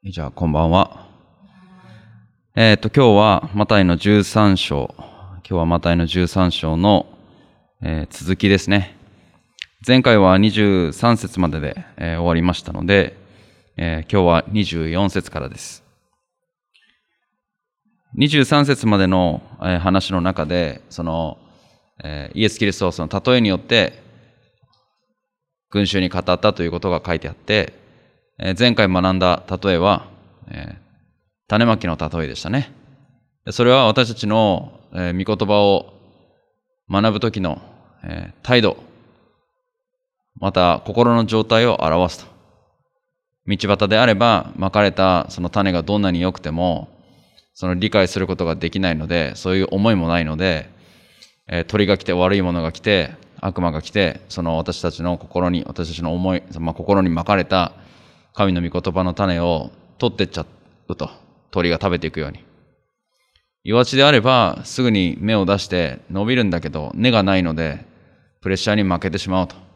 じゃあ、こんばんは。今日はマタイの13章。今日はマタイの13章の、続きですね。前回は23節までで、終わりましたので、今日は24節からです。23節までの、話の中で、イエス・キリストはその例えによって群衆に語ったということが書いてあって、前回学んだ例えは、種まきの例えでしたね。それは私たちの、御言葉を学ぶときの、態度、また心の状態を表すと。道端であればまかれたその種がどんなに良くても、その理解することができないので、そういう思いもないので、鳥が来て悪いものが来て、悪魔が来て、その私たちの心に、私たちの思い、心にまかれた神の御言葉の種を取ってっちゃうと。鳥が食べていくように。岩地であればすぐに芽を出して伸びるんだけど、根がないのでプレッシャーに負けてしまうと。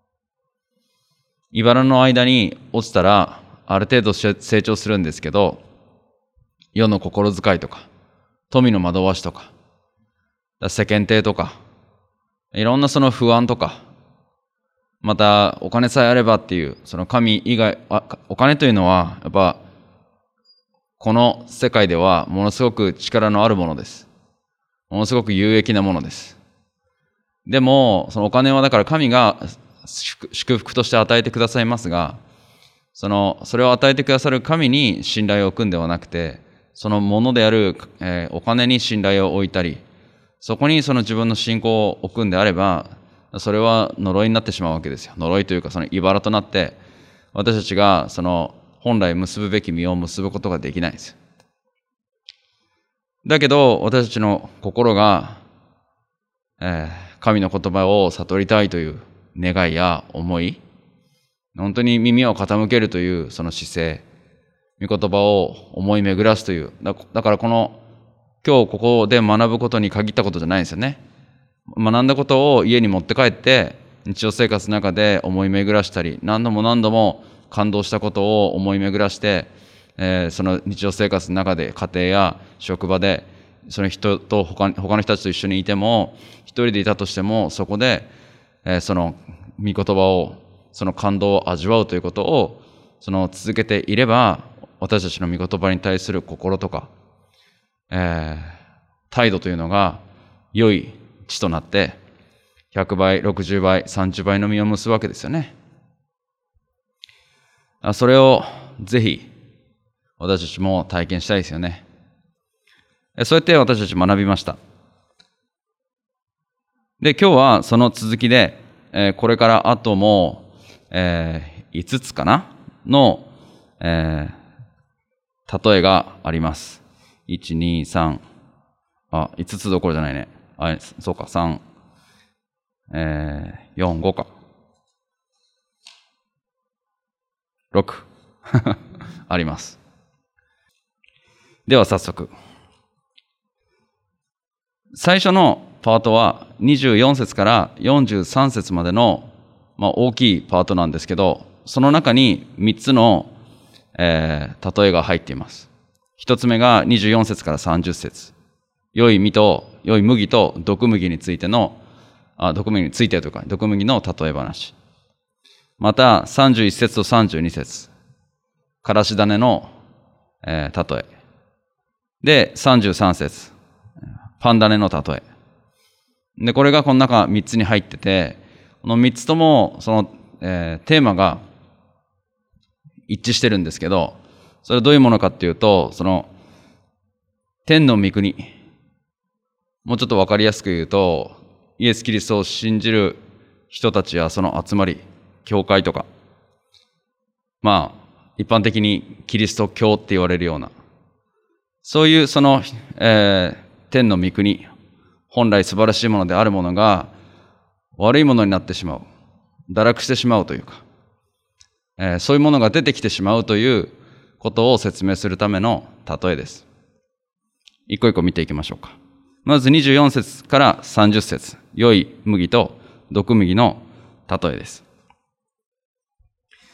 茨の間に落ちたらある程度成長するんですけど、世の心遣いとか富の惑わしとか世間体とかいろんなその不安とか、またお金さえあればっていう、その神以外、お金というのはやっぱこの世界ではものすごく力のあるものです。ものすごく有益なものです。でもそのお金はだから神が祝福として与えてくださいますが、それを与えてくださる神に信頼を置くんではなくて、そのものである、お金に信頼を置いたり、そこにその自分の信仰を置くんであれば、それは呪いになってしまうわけですよ。呪いというかその茨となって、私たちがその本来結ぶべき実を結ぶことができないんです。だけど私たちの心が、神の言葉を悟りたいという願いや思い、本当に耳を傾けるというその姿勢、御言葉を思い巡らすという、だから今日ここで学ぶことに限ったことじゃないんですよね。学んだことを家に持って帰って日常生活の中で思い巡らしたり、何度も何度も感動したことを思い巡らして、その日常生活の中で家庭や職場でその人と他の人たちと一緒にいても、一人でいたとしてもそこで、その御言葉を、その感動を味わうということを続けていれば、私たちの御言葉に対する心とか、態度というのが良い地となって100倍、60倍、30倍の実を結ぶわけですよね。それをぜひ私たちも体験したいですよね。そうやって私たち学びました。で、今日はその続きで、これからあとも、5つかなの、例えがあります。1、2、3、5つどころじゃないね。そうか、3、4、5か。6あります。では早速。最初のパートは24節から43節までの、大きいパートなんですけど、その中に3つの、例えが入っています。1つ目が24節から30節。良い麦と毒麦についての、毒麦についてというか、毒麦の例え話。また31節と32節。からし種の、例え。で、33節。パン種の例え。で、これがこの中3つに入ってて、この3つともその、テーマが一致してるんですけど、それはどういうものかっていうと、その天の御国、もうちょっとわかりやすく言うと、イエス・キリストを信じる人たちやその集まり、教会とか、一般的にキリスト教って言われるような、そういうその、天の御国、本来素晴らしいものであるものが悪いものになってしまう、堕落してしまうというか、そういうものが出てきてしまうということを説明するための例えです。一個一個見ていきましょうか。まず24節から30節、良い麦と毒麦の例えです。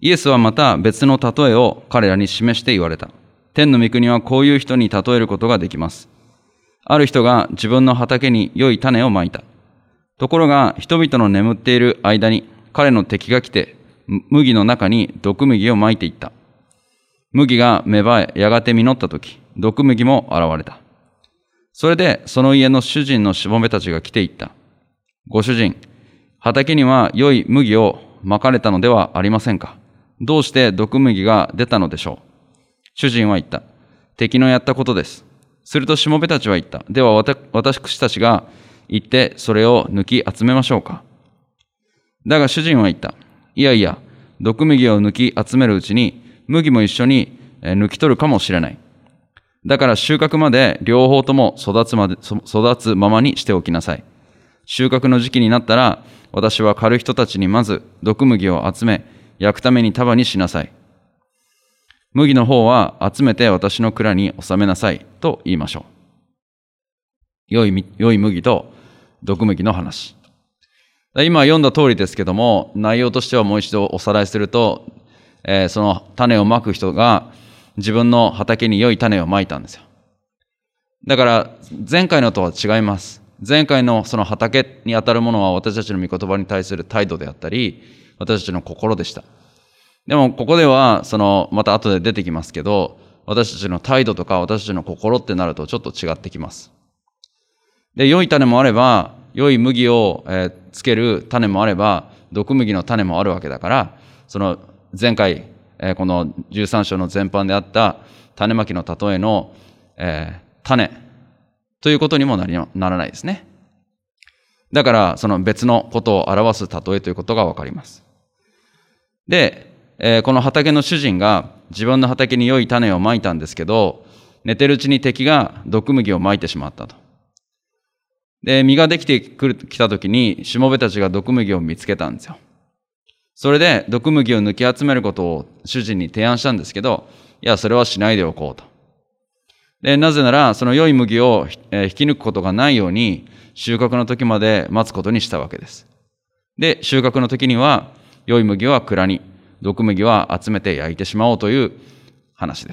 イエスはまた別の例えを彼らに示して言われた。天の御国はこういう人に例えることができます。ある人が自分の畑に良い種をまいた。ところが人々の眠っている間に彼の敵が来て麦の中に毒麦をまいていった。麦が芽生えやがて実ったとき、毒麦も現れた。それでその家の主人のしもべたちが来ていった。ご主人、畑には良い麦をまかれたのではありませんか。どうして毒麦が出たのでしょう。主人は言った。敵のやったことです。するとしもべたちは言った。では私たちが行ってそれを抜き集めましょうか。だが主人は言った。いやいや、毒麦を抜き集めるうちに麦も一緒に抜き取るかもしれない。だから収穫まで両方とも育つままにしておきなさい。収穫の時期になったら、私は狩る人たちにまず毒麦を集め、焼くために束にしなさい。麦の方は集めて私の蔵に収めなさいと言いましょう。良い麦と毒麦の話。今読んだ通りですけども、内容としてはもう一度おさらいすると、その種をまく人が自分の畑に良い種をまいたんですよ。だから前回のとは違います。前回のその畑にあたるものは私たちの御言葉に対する態度であったり、私たちの心でした。でもここではまた後で出てきますけど、私たちの態度とか私たちの心ってなるとちょっと違ってきます。で、良い種もあれば、良い麦をつける種もあれば、毒麦の種もあるわけだから、その前回この13章の前半であった種まきの例えの種ということにもならないですね。だからその別のことを表す例えということがわかります。で、この畑の主人が自分の畑に良い種をまいたんですけど、寝てるうちに敵が毒麦をまいてしまったと。で、実ができてきたときに、しもべたちが毒麦を見つけたんですよ。それで毒麦を抜き集めることを主人に提案したんですけど、いや、それはしないでおこうと。で、なぜなら、その良い麦を引き抜くことがないように、収穫の時まで待つことにしたわけです。で、収穫の時には、良い麦は蔵に、毒麦は集めて焼いてしまおうという話です。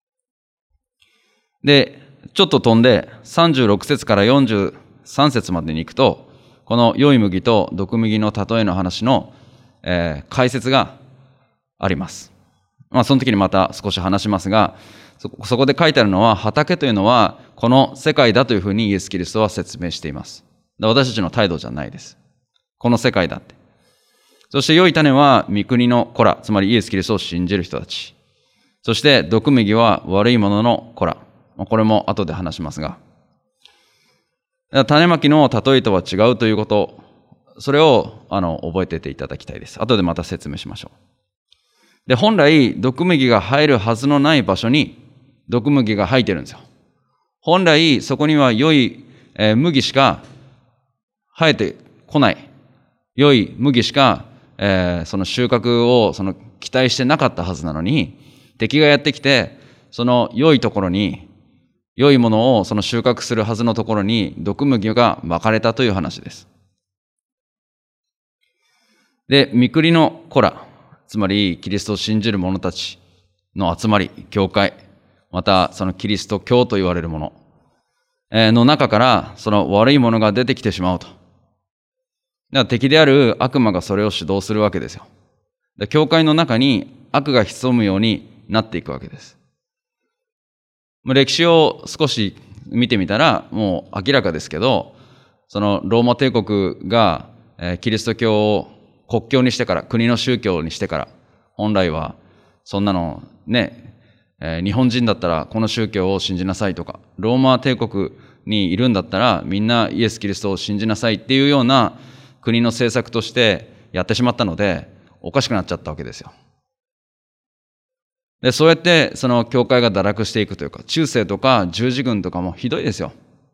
で、ちょっと飛んで、36節から43節までに行くと、この良い麦と毒麦の例えの話の解説があります。その時にまた少し話しますが、そこで書いてあるのは、畑というのはこの世界だというふうにイエス・キリストは説明しています。私たちの態度じゃないです。この世界だって。そして良い種は御国の子ら、つまりイエス・キリストを信じる人たち。そして毒麦は悪いものの子ら。これも後で話しますが。種まきの例えとは違うということ、それを覚えていていただきたいです。後でまた説明しましょう。で、本来毒麦が生えるはずのない場所に毒麦が生えてるんですよ。本来そこには良い麦しか生えてこない。良い麦しかその収穫を期待してなかったはずなのに、敵がやってきて、その良いところに、良いものをその収穫するはずのところに毒麦がまかれたという話です。で、御国の子ら、つまりキリストを信じる者たちの集まり、教会、またそのキリスト教と言われるものの中からその悪いものが出てきてしまうと。だから敵である悪魔がそれを主導するわけですよ。で、教会の中に悪が潜むようになっていくわけです。歴史を少し見てみたらもう明らかですけど、そのローマ帝国がキリスト教を国教にしてから、国の宗教にしてから、本来はそんなのね、日本人だったらこの宗教を信じなさいとか、ローマ帝国にいるんだったらみんなイエス・キリストを信じなさいっていうような国の政策としてやってしまったので、おかしくなっちゃったわけですよ。で、そうやってその教会が堕落していくというか、中世とか十字軍とかもひどいですよ。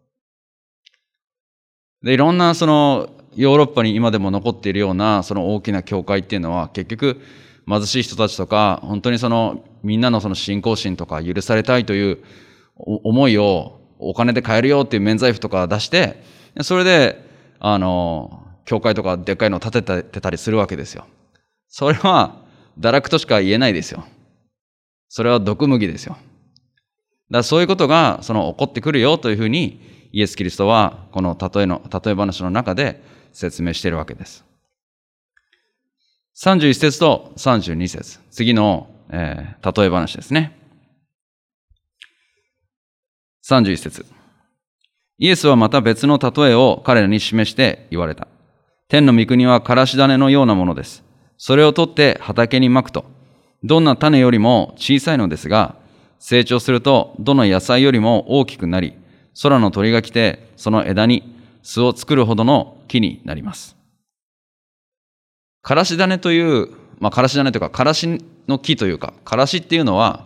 で、いろんなそのヨーロッパに今でも残っているようなその大きな教会っていうのは、結局貧しい人たちとか、本当にそのみんなのその信仰心とか許されたいという思いをお金で買えるよっていう免罪符とか出して、それで教会とかでっかいのを建ててたりするわけですよ。それは堕落としか言えないですよ。それは毒麦ですよ。だからそういうことが起こってくるよというふうにイエス・キリストはこの例え話の中で説明しているわけです。31節と32節、次の、例え話ですね。31節。イエスはまた別の例えを彼らに示して言われた。天の御国はからし種のようなものです。それを取って畑にまくと、どんな種よりも小さいのですが、成長するとどの野菜よりも大きくなり、空の鳥が来てその枝に巣を作るほどの木になります。からし種という、からし種というか、からしの木というか、からしっていうのは、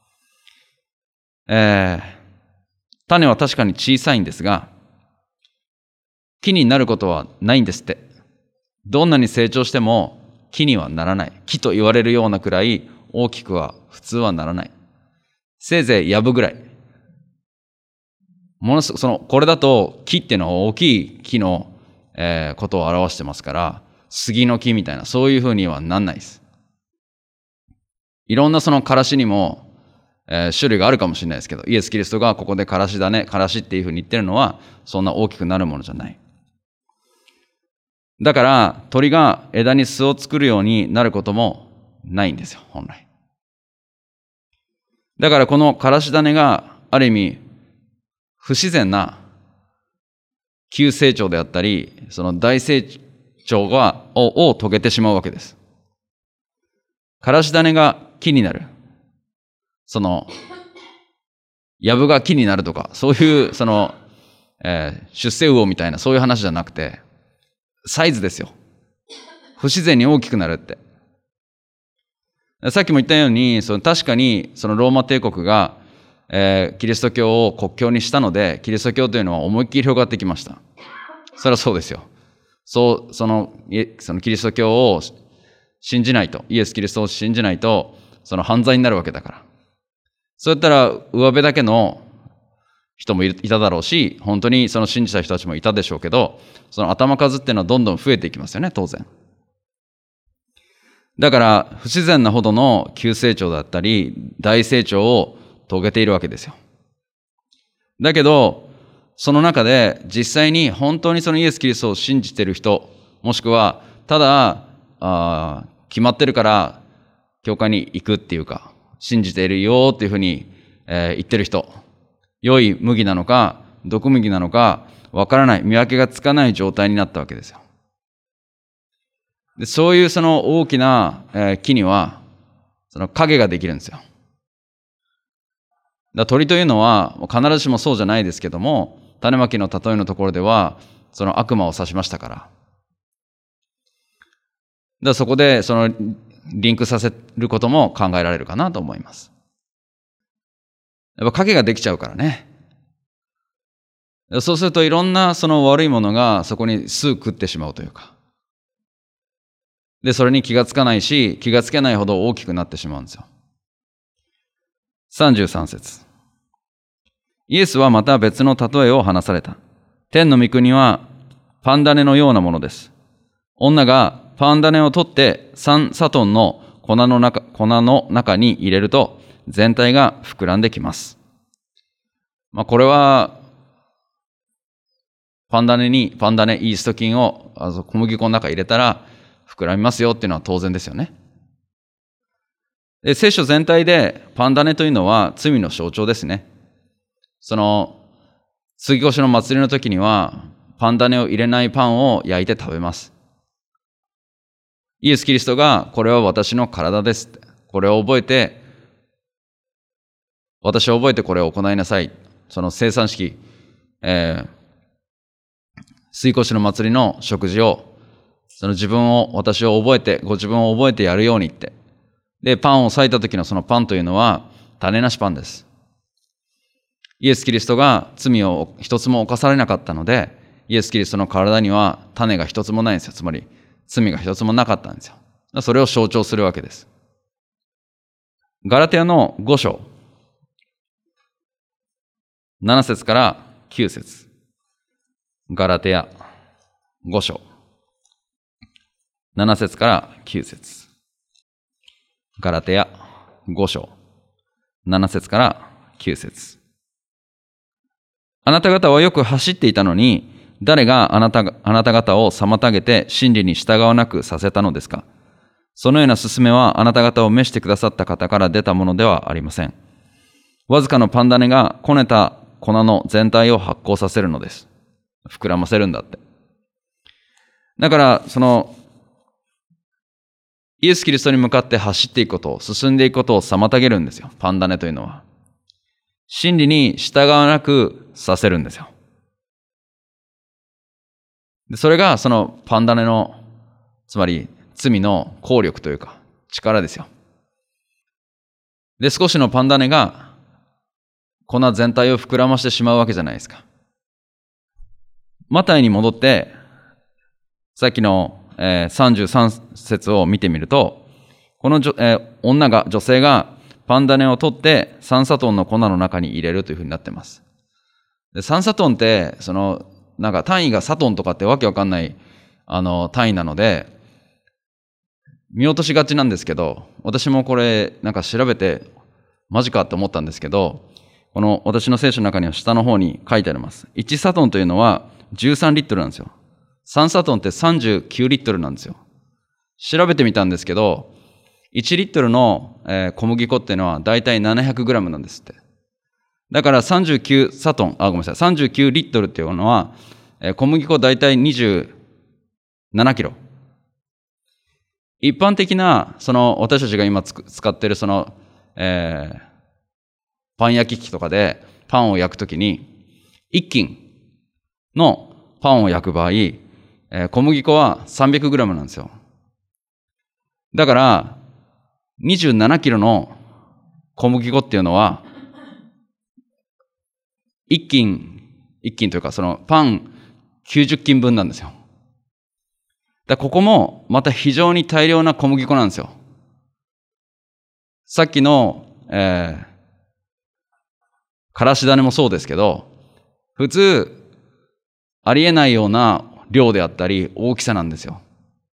種は確かに小さいんですが、木になることはないんですって。どんなに成長しても木にはならない。木と言われるようなくらい大きくは普通はならない。せいぜい藪ぐらい。これだと木っていうのは大きい木の、ことを表してますから、杉の木みたいな、そういうふうにはなんないです。いろんなからしにも、種類があるかもしれないですけど、イエス・キリストがここでからしだね、からしっていうふうに言ってるのは、そんな大きくなるものじゃない。だから、鳥が枝に巣を作るようになることもないんですよ、本来。だからこのからし種がある意味不自然な急成長であったり、その大成長を遂げてしまうわけです。からし種が木になる。藪が木になるとか、そういう出世魚みたいなそういう話じゃなくて、サイズですよ。不自然に大きくなるって。さっきも言ったように、確かにローマ帝国が、キリスト教を国教にしたので、キリスト教というのは思いっきり広がってきました。それはそうですよ。そのキリスト教を信じないと、イエス・キリストを信じないと、犯罪になるわけだから。そうやったら、上辺だけの人もいただろうし、本当に信じた人たちもいたでしょうけど、頭数っていうのはどんどん増えていきますよね、当然。だから、不自然なほどの急成長だったり、大成長を遂げているわけですよ。だけど、その中で実際に本当にイエス・キリストを信じている人、もしくは、ただ、決まってるから、教会に行くっていうか、信じているよっていうふうに、言ってる人、良い麦なのか、毒麦なのか、わからない、見分けがつかない状態になったわけですよ。でそういう大きな、木には、影ができるんですよ。鳥というのは、必ずしもそうじゃないですけども、種まきの例えのところでは、悪魔を指しましたから。そこで、リンクさせることも考えられるかなと思います。やっぱ影ができちゃうからね。そうするといろんな悪いものがそこに巣食ってしまうというか。で、それに気がつかないし、気がつけないほど大きくなってしまうんですよ。33節。イエスはまた別の例えを話された。天の御国はパン種のようなものです。女がパン種を取って3サトンの粉の中に入れると全体が膨らんできます。これはパン種、イースト菌を小麦粉の中に入れたら膨らみますよっていうのは当然ですよね。で、聖書全体でパン種というのは罪の象徴ですね。杉越の祭りの時にはパン種を入れないパンを焼いて食べます。イエス・キリストがこれは私の体ですって。これを覚えて、私を覚えてこれを行いなさい。生産式、杉越の祭りの食事を、私を覚えて、ご自分を覚えてやるようにって。で、パンを裂いた時のそのパンというのは、種なしパンです。イエス・キリストが罪を一つも犯されなかったので、イエス・キリストの体には種が一つもないんですよ。つまり、罪が一つもなかったんですよ。それを象徴するわけです。ガラテヤの5章、7節から9節。ガラテヤ5章、7節から9節。 ガラテヤ5章7節から9節。あなた方はよく走っていたのに、誰があなた方を妨げて真理に従わなくさせたのですか。そのような勧めはあなた方を召してくださった方から出たものではありません。わずかのパン種がこねた粉の全体を発酵させるのです。膨らませるんだって。だから、イエス・キリストに向かって走っていくことを、進んでいくことを妨げるんですよ。パン種というのは。真理に従わなくさせるんですよ。でそれがそのパン種の、つまり罪の効力というか、力ですよ。で、少しのパン種が粉全体を膨らましてしまうわけじゃないですか。マタイに戻って、さっきの33節を見てみると、この女性がパン種を取って3サトンの粉の中に入れるというふうになってます。で3サトンって、なんか単位がサトンとかってわけわかんない、単位なので、見落としがちなんですけど、私もこれなんか調べて、マジかって思ったんですけど、この私の聖書の中には下の方に書いてあります。1サトンというのは13リットルなんですよ。3サトンって39リットルなんですよ。調べてみたんですけど、1リットルの小麦粉っていうのはだいたい700グラムなんですって。だから39サトン、ごめんなさい、39リットルっていうのは、小麦粉だいたい27キロ。一般的な、私たちが今使っているパン焼き器とかでパンを焼くときに、一斤のパンを焼く場合、小麦粉は300グラムなんですよ。だから、27キロの小麦粉っていうのは、一斤というか、パン90斤分なんですよ。ここもまた非常に大量な小麦粉なんですよ。さっきの、からし種もそうですけど、普通ありえないような量であったり大きさなんですよ。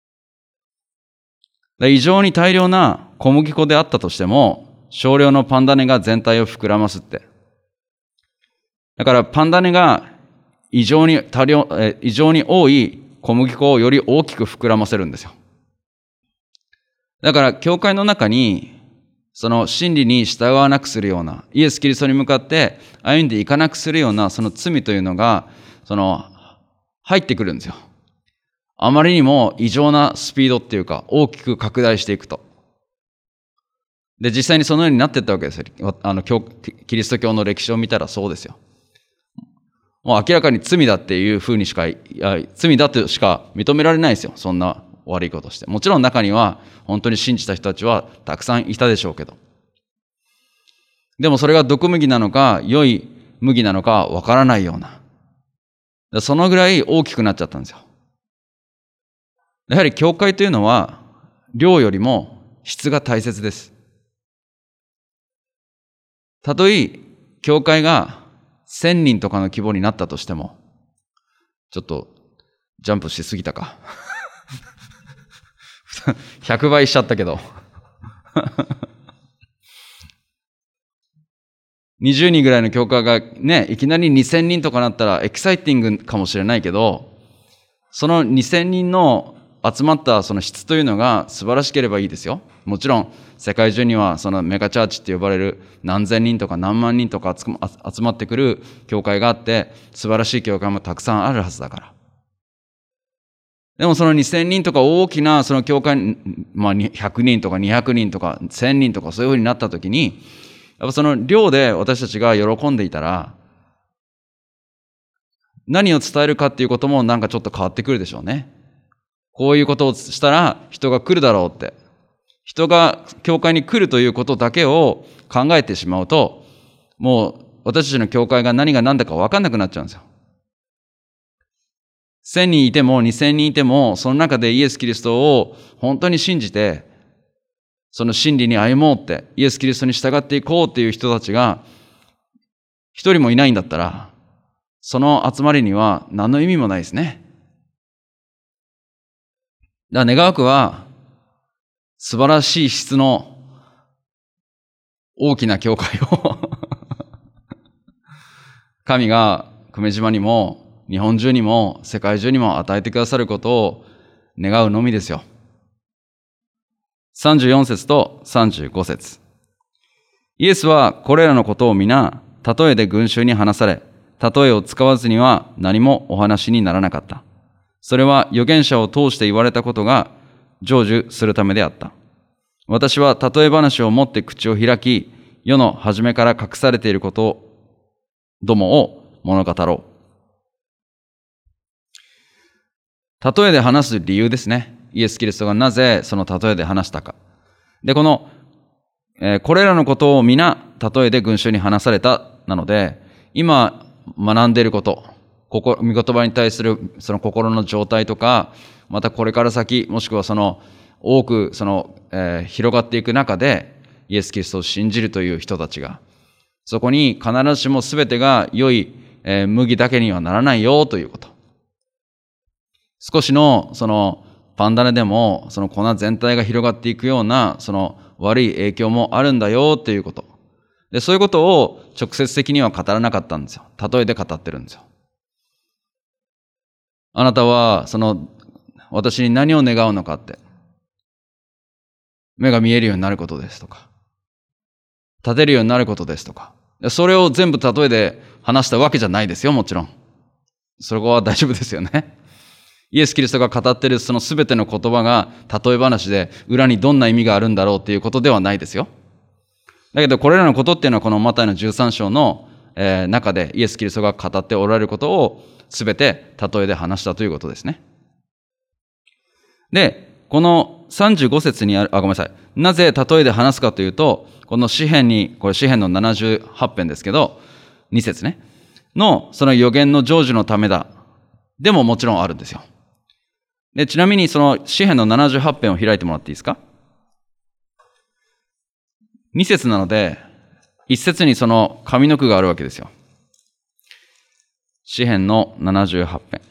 異常に大量な小麦粉であったとしても、少量のパン種が全体を膨らますって。だからパン種が異常に多い小麦粉をより大きく膨らませるんですよ。だから教会の中にその真理に従わなくするような、イエス・キリストに向かって歩んでいかなくするようなその罪というのが入ってくるんですよ。あまりにも異常なスピードっていうか大きく拡大していくと。で、実際にそのようになっていったわけですよ。キリスト教の歴史を見たらそうですよ。もう明らかに罪だっていうふうに罪だとしか認められないですよ。そんな悪いことして。もちろん中には本当に信じた人たちはたくさんいたでしょうけど。でもそれが毒麦なのか良い麦なのかわからないような。そのぐらい大きくなっちゃったんですよ。やはり教会というのは量よりも質が大切です。たとえ教会が1000人とかの規模になったとしても、ちょっとジャンプしすぎたか。100倍しちゃったけど。20人ぐらいの教会がね、いきなり2000人とかなったらエキサイティングかもしれないけど、その2000人の集まったその質というのが素晴らしければいいですよ。もちろん世界中にはそのメガチャーチって呼ばれる何千人とか何万人とか集まってくる教会があって、素晴らしい教会もたくさんあるはずだから。でもその2000人とか大きなその教会、100人とか200人とか1000人とかそういうふうになったときに、やっぱその量で私たちが喜んでいたら、何を伝えるかっていうこともなんかちょっと変わってくるでしょうね。こういうことをしたら人が来るだろうって。人が教会に来るということだけを考えてしまうと、もう私たちの教会が何が何だか分かんなくなっちゃうんですよ。1000人いても2000人いても、その中でイエス・キリストを本当に信じて、その真理に歩もうって、イエス・キリストに従っていこうっていう人たちが一人もいないんだったら、その集まりには何の意味もないですね。だから願わくは素晴らしい質の大きな教会を神が久米島にも日本中にも世界中にも与えてくださることを願うのみですよ。34節と35節。イエスはこれらのことを皆、例えで群衆に話され、例えを使わずには何もお話にならなかった。それは預言者を通して言われたことが成就するためであった。私は例え話を持って口を開き、世の初めから隠されていることどもを物語ろう。例えで話す理由ですね。イエス・キリストがなぜその例えで話したか。で、これらのことを皆、例えで群衆に話されたなので、今学んでいること、御言葉に対するその心の状態とか、またこれから先、もしくは多く広がっていく中で、イエス・キリストを信じるという人たちが、そこに必ずしも全てが良い麦だけにはならないよということ。少しのパン種でもその粉全体が広がっていくような悪い影響もあるんだよということ。で、そういうことを直接的には語らなかったんですよ。例えで語ってるんですよ。あなたは私に何を願うのかって。目が見えるようになることですとか。立てるようになることですとか。それを全部例えで話したわけじゃないですよ、もちろん。それは大丈夫ですよね。イエス・キリストが語っているその全ての言葉が例え話で裏にどんな意味があるんだろうっていうことではないですよ。だけどこれらのことっていうのはこのマタイの13章の中でイエス・キリストが語っておられることを全て例えで話したということですね。で、この35節にある、ごめんなさい。なぜ例えで話すかというと、この詩編これ詩編の78編ですけど、2節ね。その預言の成就のためだ。でももちろんあるんですよ。で、ちなみにその詩編の78編を開いてもらっていいですか？ 2 節なので、1節にその上の句があるわけですよ。詩編の78編。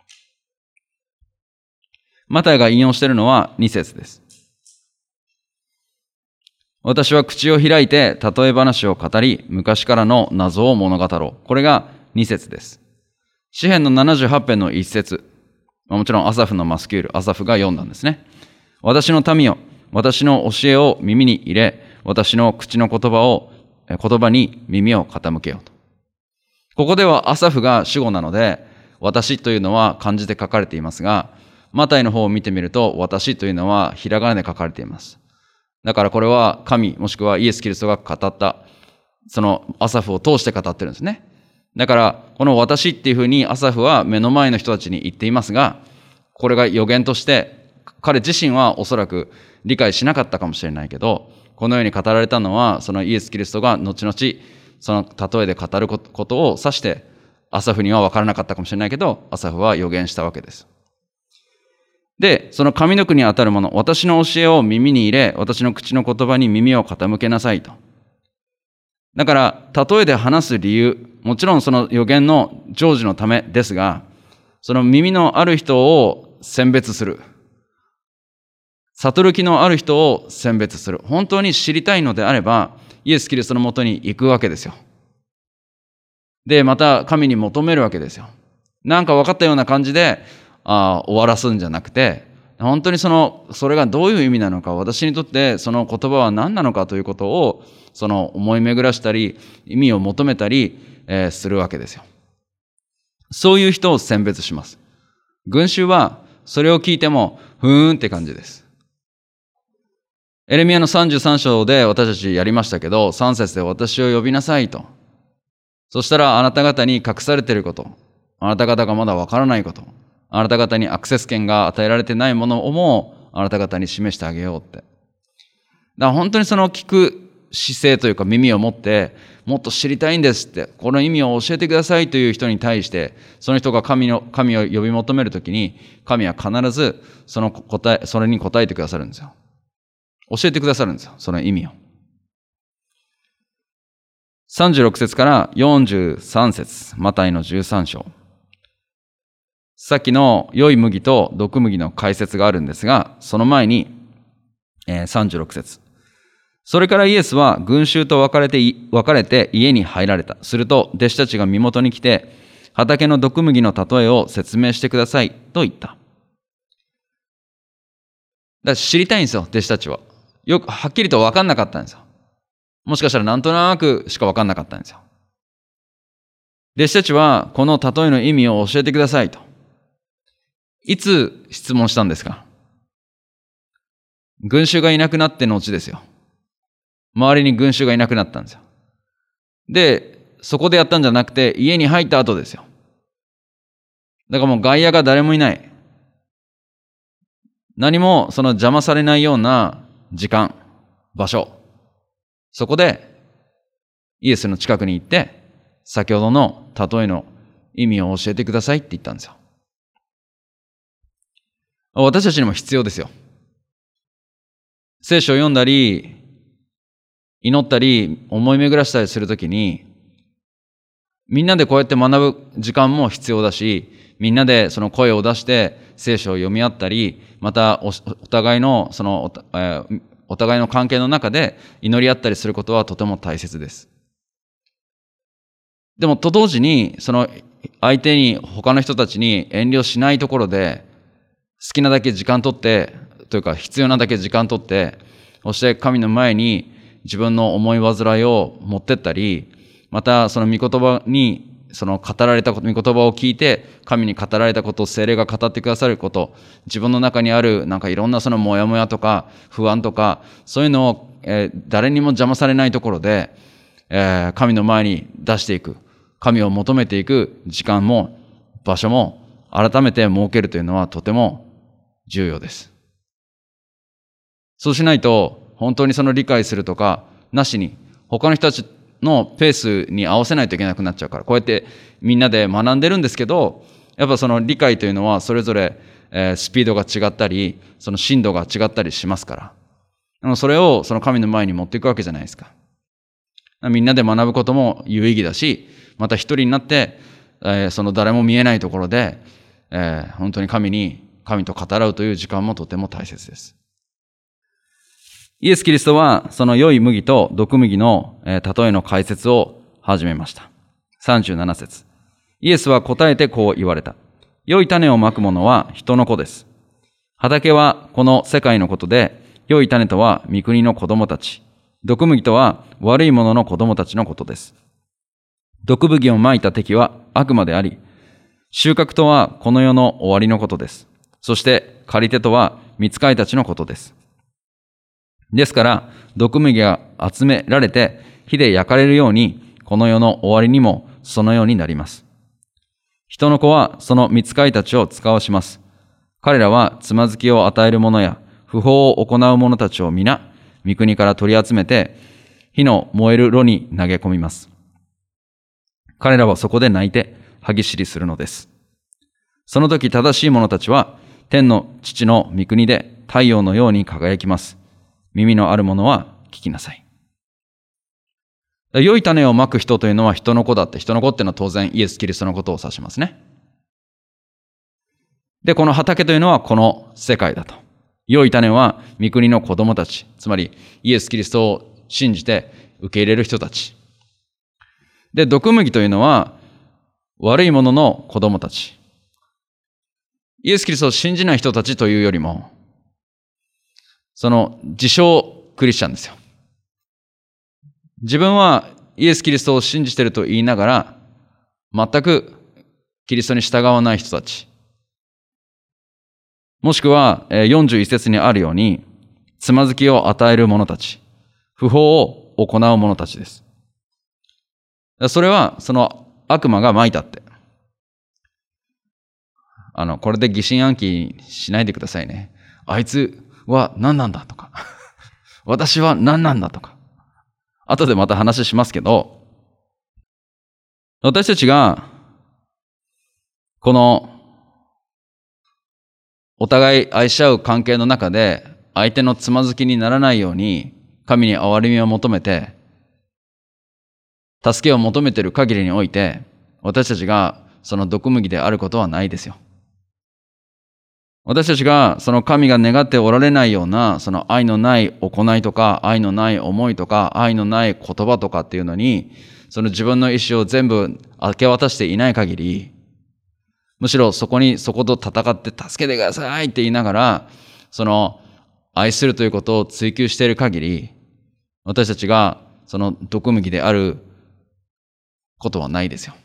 マタイが引用しているのは2節です。私は口を開いて例え話を語り、昔からの謎を物語ろう。これが2節です。詩編の78編の1節。もちろんアサフのマスキュール、アサフが読んだんですね。私の民よ、私の教えを耳に入れ、私の口の言葉に耳を傾けようと。ここではアサフが主語なので、私というのは漢字で書かれていますが、マタイの方を見てみると、私というのはひらがなで書かれています。だからこれは神、もしくはイエス・キリストが語った、そのアサフを通して語ってるんですね。だから、この私っていうふうにアサフは目の前の人たちに言っていますが、これが予言として、彼自身はおそらく理解しなかったかもしれないけど、このように語られたのは、そのイエス・キリストが後々、その例えで語ることを指して、アサフには分からなかったかもしれないけど、アサフは予言したわけです。で、その上の句にあたるもの、私の教えを耳に入れ、私の口の言葉に耳を傾けなさいと。だから、例えで話す理由、もちろんその予言の成就のためですが、その耳のある人を選別する。悟る気のある人を選別する。本当に知りたいのであれば、イエス・キリストのもとに行くわけですよ。で、また神に求めるわけですよ。なんか分かったような感じで、終わらすんじゃなくて、本当にそれがどういう意味なのか、私にとってその言葉は何なのかということを、思い巡らしたり、意味を求めたり、するわけですよ。そういう人を選別します。群衆は、それを聞いても、ふーんって感じです。エレミヤの33章で私たちやりましたけど、3節で私を呼びなさいと。そしたらあなた方に隠されていること、あなた方がまだわからないこと、あなた方にアクセス権が与えられてないものをもあなた方に示してあげようって。だから本当に聞く姿勢というか耳を持って、もっと知りたいんですって、この意味を教えてくださいという人に対して、その人が神を呼び求めるときに、神は必ずそれに答えてくださるんですよ。教えてくださるんですよ、その意味を。36節から43節、マタイの13章。さっきの良い麦と毒麦の解説があるんですが、その前に、36節。 それからイエスは群衆と別れて家に入られた。すると弟子たちが身元に来て、畑の毒麦の例えを説明してくださいと言った。だから知りたいんですよ、弟子たちは。よくはっきりと分かんなかったんですよ。もしかしたらなんとなくしか分かんなかったんですよ。弟子たちはこの例えの意味を教えてくださいと。いつ質問したんですか？群衆がいなくなっての後ですよ。周りに群衆がいなくなったんですよ。で、そこでやったんじゃなくて、家に入った後ですよ。だからもう外野が誰もいない。何もその邪魔されないような時間、場所。そこでイエスの近くに行って、先ほどの例えの意味を教えてくださいって言ったんですよ。私たちにも必要ですよ。聖書を読んだり、祈ったり、思い巡らしたりするときに、みんなでこうやって学ぶ時間も必要だし、みんなでその声を出して聖書を読み合ったり、またお互いのお互いの関係の中で祈り合ったりすることはとても大切です。でもと同時に、その相手に他の人たちに遠慮しないところで、好きなだけ時間取って、というか必要なだけ時間取って、そして神の前に自分の思い煩いを持ってったり、またその御言葉にその語られたこと、御言葉を聞いて神に語られたことを聖霊が語ってくださること、自分の中にあるなんかいろんなそのモヤモヤとか不安とかそういうのを、誰にも邪魔されないところで、神の前に出していく、神を求めていく時間も場所も改めて設けるというのはとても重要です。そうしないと本当にその理解するとかなしに他の人たちのペースに合わせないといけなくなっちゃうから、こうやってみんなで学んでるんですけど、やっぱその理解というのはそれぞれスピードが違ったり、その深度が違ったりしますから、それをその神の前に持っていくわけじゃないですか。みんなで学ぶことも有意義だし、また一人になって、その誰も見えないところで、本当に神と語らうという時間もとても大切です。イエス・キリストはその良い麦と毒麦の例えの解説を始めました。37節。イエスは答えてこう言われた。良い種をまく者は人の子です。畑はこの世界のことで、良い種とは御国の子供たち、毒麦とは悪い者の子供たちのことです。毒麦をまいた敵は悪魔であり、収穫とはこの世の終わりのことです。そして借り手とは御使いたちのことです。ですから、毒麦が集められて火で焼かれるように、この世の終わりにもそのようになります。人の子はその御使いたちを使わします。彼らはつまずきを与える者や不法を行う者たちを皆、御国から取り集めて、火の燃える炉に投げ込みます。彼らはそこで泣いて歯ぎしりするのです。その時正しい者たちは、天の父の御国で太陽のように輝きます。耳のある者は聞きなさい。良い種をまく人というのは人の子だって、人の子っていうのは当然イエス・キリストのことを指しますね。で、この畑というのはこの世界だと。良い種は御国の子供たち、つまりイエス・キリストを信じて受け入れる人たち。で、毒麦というのは悪い者の子供たち。イエス・キリストを信じない人たちというよりも、その自称クリスチャンですよ。自分はイエス・キリストを信じていると言いながら、全くキリストに従わない人たち。もしくは41節にあるように、つまずきを与える者たち、不法を行う者たちです。それはその悪魔がまいたって。これで疑心暗鬼しないでくださいね。あいつは何なんだとか、私は何なんだとか。後でまた話しますけど、私たちがこのお互い愛し合う関係の中で相手のつまずきにならないように神に憐れみを求めて助けを求めている限りにおいて、私たちがその毒麦であることはないですよ。 私たちがその神が願っておられないようなその愛のない行いとか愛のない思いとか愛のない言葉とかっていうのにその自分の意思を全部明け渡していない限り、むしろそこと戦って助けてくださいって言いながらその愛するということを追求している限り、私たちがその毒麦であることはないですよ。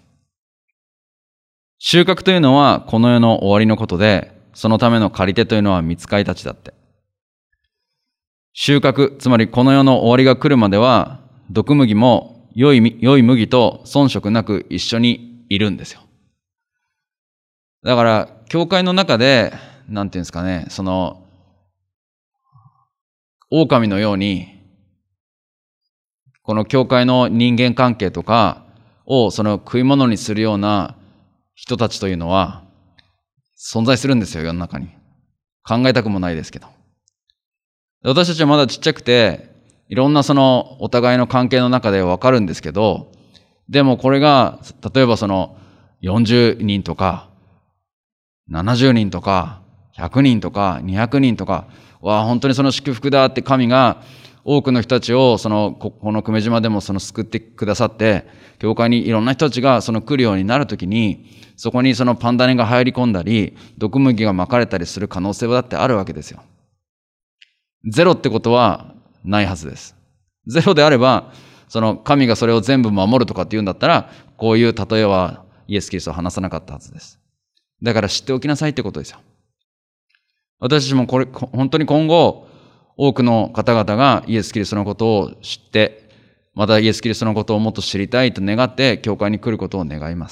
収穫というのはこの世の終わりのことで、そのための借り手というのは御使いたちだって。収穫、つまりこの世の終わりが来るまでは、毒麦も良い麦と遜色なく一緒にいるんですよ。だから、教会の中で、なんていうんですかね、その、狼のように、この教会の人間関係とかをその食い物にするような人たちというのは存在するんですよ、世の中に。考えたくもないですけど。私たちはまだちっちゃくて、いろんなそのお互いの関係の中でわかるんですけど、でもこれが、例えばその40人とか、70人とか、100人とか、200人とか、わあ、本当にその祝福だって神が多くの人たちをこの久米島でも救ってくださって、教会にいろんな人たちが来るようになるときに、そこにそのパンダネが入り込んだり、毒麦が撒かれたりする可能性だってあるわけですよ。ゼロってことはないはずです。ゼロであれば、その神がそれを全部守るとかって言うんだったら、こういう例えはイエス・キリストは話さなかったはずです。だから知っておきなさいってことですよ。私たちも本当に今後、多くの方々がイエス・キリストのことを知って、またイエス・キリストのことをもっと知りたいと願って、教会に来ることを願います。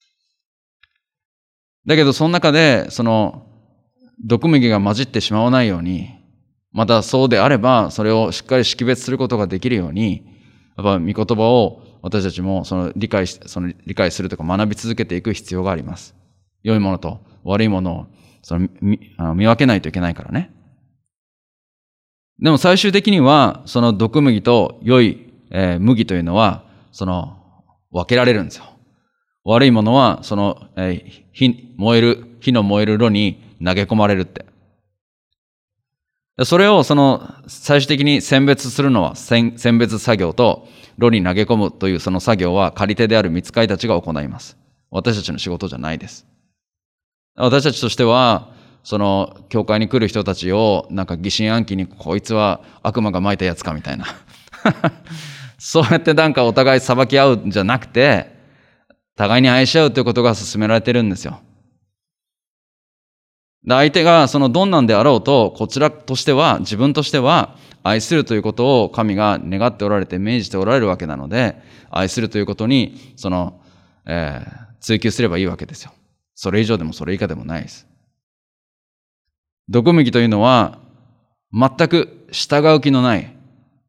だけど、その中で、毒麦が混じってしまわないように、またそうであれば、それをしっかり識別することができるように、やっぱ御言葉を私たちも理解するとか学び続けていく必要があります。良いものと悪いものを見分けないといけないからね。でも最終的には、その毒麦と良い麦というのは、分けられるんですよ。悪いものは、火の燃える炉に投げ込まれるって。それを最終的に選別するのは選別作業と炉に投げ込むというその作業は借り手である御使いたちが行います。私たちの仕事じゃないです。私たちとしては、教会に来る人たちを疑心暗鬼にこいつは悪魔が撒いたやつかみたいな。そうやってお互い裁き合うんじゃなくて、互いに愛し合うということが進められてるんですよ。相手がどんなんであろうと、こちらとしては、自分としては愛するということを神が願っておられて命じておられるわけなので、愛するということに追求すればいいわけですよ。それ以上でもそれ以下でもないです。毒麦というのは全く従う気のない、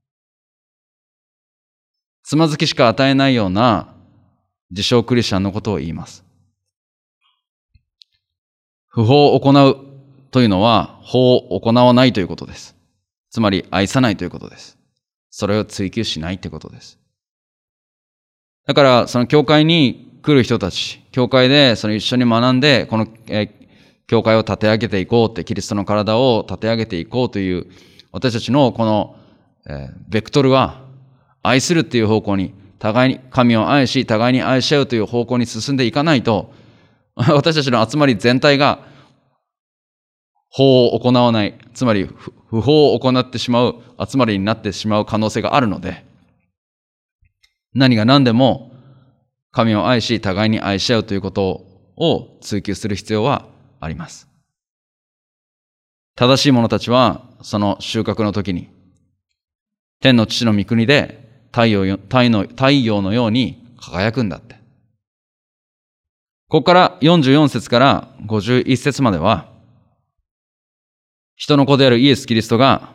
つまずきしか与えないような自称クリスチャンのことを言います。不法を行うというのは法を行わないということです。つまり愛さないということです。それを追求しないということです。だから教会に来る人たち、教会で一緒に学んでこの教会を立て上げていこうって、キリストの体を立て上げていこうという私たちのこのベクトルは愛するっていう方向に、互いに神を愛し互いに愛し合うという方向に進んでいかないと、私たちの集まり全体が法を行わない、つまり不法を行ってしまう集まりになってしまう可能性があるので、何が何でも神を愛し互いに愛し合うということを追求する必要はあります。正しい者たちはその収穫の時に天の父の御国で太陽のように輝くんだって。ここから44節から51節までは、人の子であるイエス・キリストが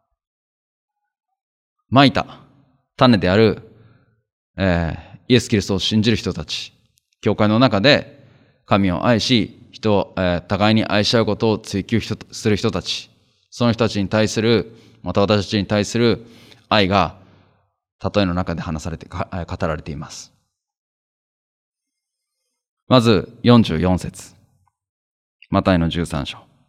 蒔いた種である、イエス・キリストを信じる人たち、教会の中で神を愛し人を、互いに愛し合うことを追求する人たち、その人たちに対する、また私たちに対する愛が例えの中で語られています。まず44節、マタイの13章。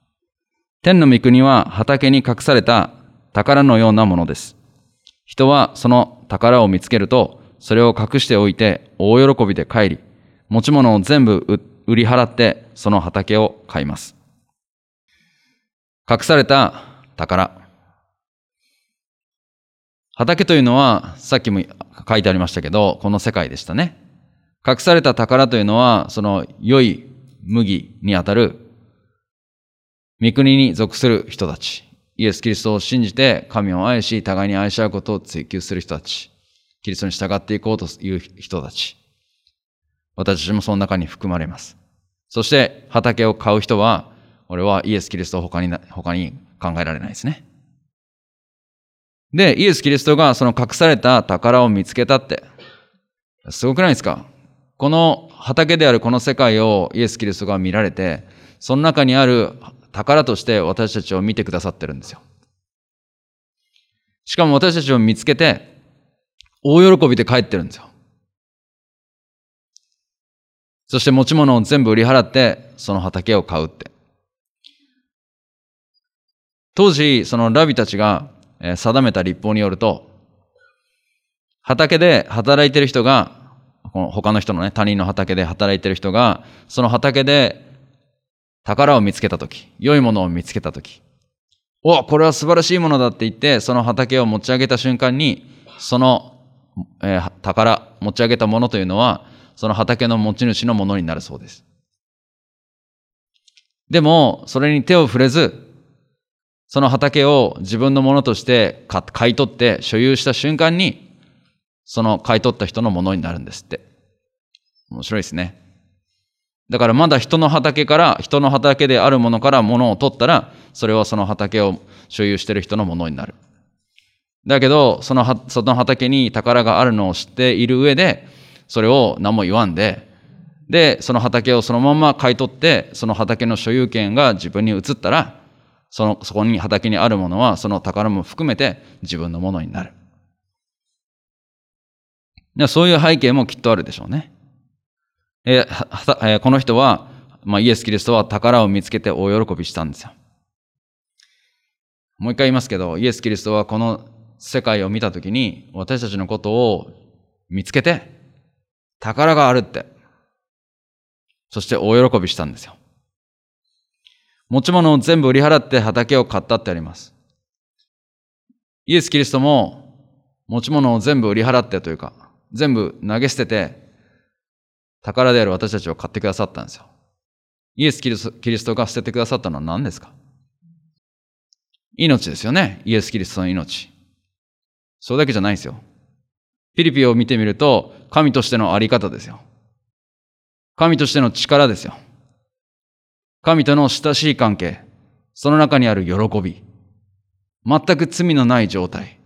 天の御国は畑に隠された宝のようなものです。人はその宝を見つけると、それを隠しておいて大喜びで帰り、持ち物を全部売り払ってその畑を買います。隠された宝。畑というのは、さっきも書いてありましたけど、この世界でしたね。隠された宝というのは、その良い麦にあたる御国に属する人たち。イエス・キリストを信じて神を愛し、互いに愛し合うことを追求する人たち。キリストに従っていこうという人たち。私たちもその中に含まれます。そして畑を買う人は、俺はイエス・キリストを他に考えられないですね。で、イエス・キリストがその隠された宝を見つけたって、すごくないですか？この畑であるこの世界をイエス・キリストが見られて、その中にある宝として私たちを見てくださってるんですよ。しかも私たちを見つけて、大喜びで帰ってるんですよ。そして持ち物を全部売り払って、その畑を買うって。当時、そのラビたちが定めた律法によると、畑で働いてる人が、他の人のね、他人の畑で働いてる人が、その畑で宝を見つけたとき、良いものを見つけたとき、お、これは素晴らしいものだって言って、その畑を持ち上げた瞬間に、その、宝、持ち上げたものというのは、その畑の持ち主のものになるそうです。でも、それに手を触れず、その畑を自分のものとして買い取って所有した瞬間に、その買い取った人のものになるんですって。面白いですね。だからまだ人の畑であるものからものを取ったら、それはその畑を所有している人のものになる。だけど、その畑に宝があるのを知っている上で、それを何も言わんで、その畑をそのまま買い取って、その畑の所有権が自分に移ったら、そこに畑にあるものは、その宝も含めて自分のものになる。そういう背景もきっとあるでしょうね。この人は、イエス・キリストは宝を見つけて大喜びしたんですよ。もう一回言いますけど、イエス・キリストはこの世界を見たときに、私たちのことを見つけて、宝があるって。そして大喜びしたんですよ。持ち物を全部売り払って畑を買ったってあります。イエス・キリストも持ち物を全部売り払ってというか、全部投げ捨てて、宝である私たちを買ってくださったんですよ。イエス・キリストが捨ててくださったのは何ですか？命ですよね。イエス・キリストの命。それだけじゃないですよ。ピリピを見てみると、神としてのあり方ですよ。神としての力ですよ。神との親しい関係。その中にある喜び。全く罪のない状態。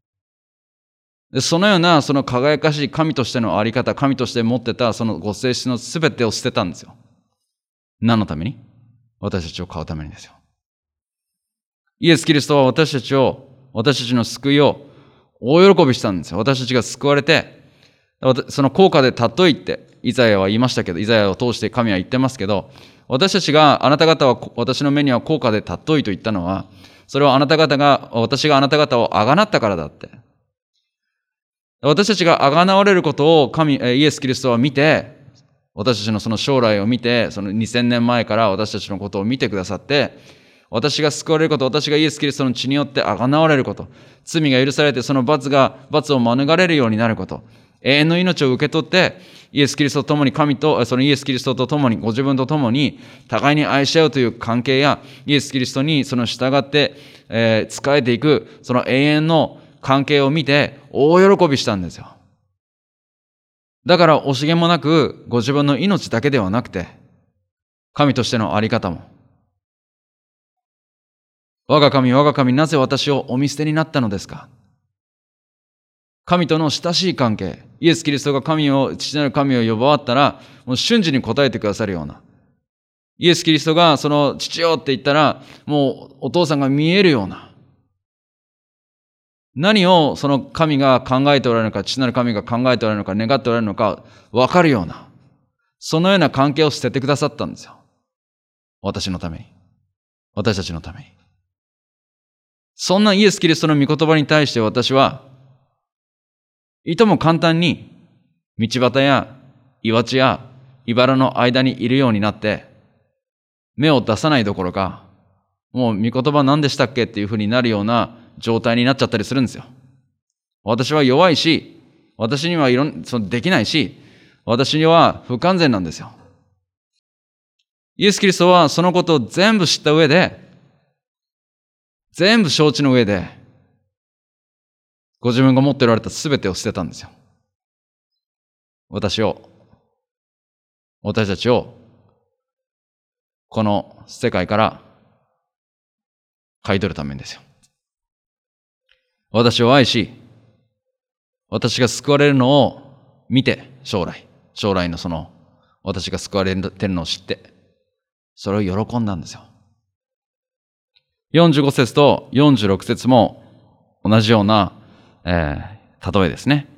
そのようなその輝かしい神としてのあり方、神として持ってたそのご性質のすべてを捨てたんですよ。何のために？私たちを買うためにですよ。イエス・キリストは私たちの救いを大喜びしたんですよ。私たちが救われて、その高価で尊いってイザヤは言いましたけど、イザヤを通して神は言ってますけど、私の目には高価で尊いと言ったのは、それは私があなた方をあがなったからだって。私たちがあがなわれることをイエス・キリストは見て、私たちのその将来を見て、その2000年前から私たちのことを見てくださって、私が救われること、私がイエス・キリストの血によってあがなわれること、罪が許されてその罰を免れるようになること、永遠の命を受け取って、イエス・キリストと共にそのイエス・キリストと共に、ご自分と共に、互いに愛し合うという関係や、イエス・キリストにその従って、仕えていく、その永遠の関係を見て、大喜びしたんですよ。だから惜しげもなく、ご自分の命だけではなくて、神としてのあり方も、我が神、なぜ私をお見捨てになったのですか？神との親しい関係、イエス・キリストが父なる神を呼ばわったら、もう瞬時に答えてくださるような。イエス・キリストがその父よって言ったら、もうお父さんが見えるような。何をその神が考えておられるのか、父なる神が考えておられるのか、願っておられるのか、分かるような。そのような関係を捨ててくださったんですよ。私のために。 私たちのために。そんなイエス・キリストの御言葉に対して私はいとも簡単に道端や岩地や茨の間にいるようになって目を出さないどころか、もう御言葉何でしたっけっていうふうになるような状態になっちゃったりするんですよ。私は弱いし、私にはできないし、私には不完全なんですよ。イエス・キリストはそのことを全部知った上で、全部承知の上で、ご自分が持っておられた全てを捨てたんですよ。私たちを、この世界から買い取るためにですよ。私を愛し、私が救われるのを見て、将来の私が救われてるのを知って、それを喜んだんですよ。45節と46節も同じような、例えですね。